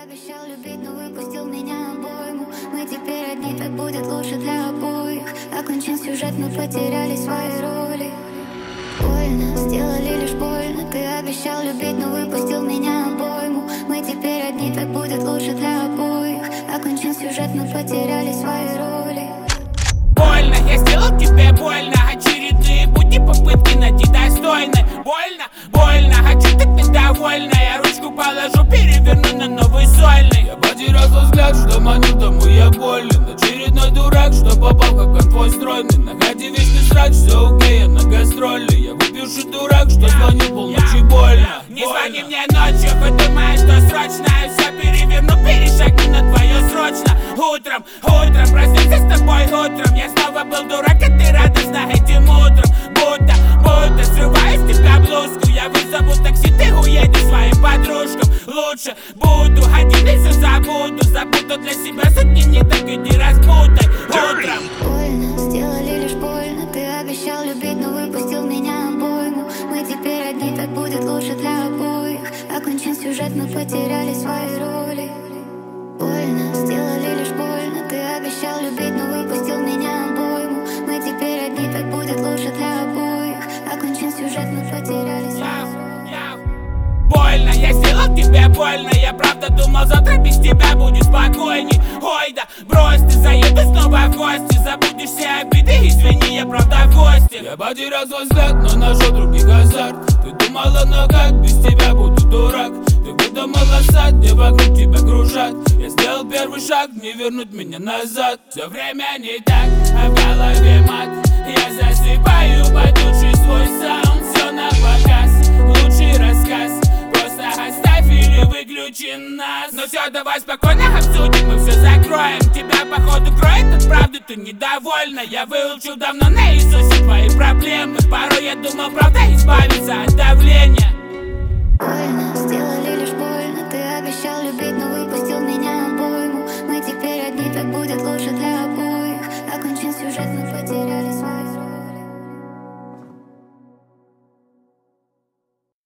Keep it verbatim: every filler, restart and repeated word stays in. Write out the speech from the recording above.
обещал любить, но выпустил меня обойму. Мы теперь одни, так будет лучше для обоих. Окончен сюжет, мы потеряли свои роли. Больно, сделали лишь больно. Ты обещал любить, но выпустил меня обойму. Мы теперь одни, так будет лучше для обоих. Окончен сюжет, мы потеряли свои роли. Больно, я сделал тебе больно. Очередные пути, попытки найти достойны. Больно, больно, хочу так ты довольна. Я ручку положу, переверну на новый сольный. Я потерял взгляд, что маню, тому я болен. Очередной дурак, что попал как он твой стройный. На хате вечный срач, все окей, я на гастроли. Я выпивший дурак, что звонил полночи больно. Не звони мне ночью, хоть думаешь, что срочно. Я все переверну, перешагну на твое срочно. Утром, утром, проснемся с тобой утром. Я снова был дурак, а ты радостна этим утром. Будто, будто срываю с тебя блузку. Я вызову такси, ты уедешь своим подружкам. Лучше буду один и все забуду. Забуду для себя сотни, не так и не разбутай. Утром Больно, сделали лишь больно. Ты обещал любить, но выпустил меня обойму. Мы теперь одни, так будет лучше для обоих. Окончен сюжет, мы потеряли свои роли. Больно, сделали лишь больно. Ты обещал любить, но выпустил меня обойму. Мы теперь одни, так будет лучше для обоих. Окончен сюжет, мы потеряли свои роли. больно, я сделал тебе больно. Я правда думал, завтра без тебя будет спокойней. Ой, да брось, ты заеду снова в гости. Забудешь все обиды, извини, я правда в гости. Я потерял свой взгляд, но нашел других азарт. Ты думала, но как без тебя буду дурак. Ты выдумала сад, где вокруг тебя кружат. Я сделал первый шаг, не вернуть меня назад. Все время не так, а в голове мат. Я засыпаю под лучший свой саунд. Все на показ, лучший рассказ. Просто оставь или выключи нас. Ну все, давай спокойно обсудим, мы все закроем. Тебя походу кроет от правды, ты недовольна. Я выучил давно наизусть твои проблемы. Порой я думал, правда избавиться от давления.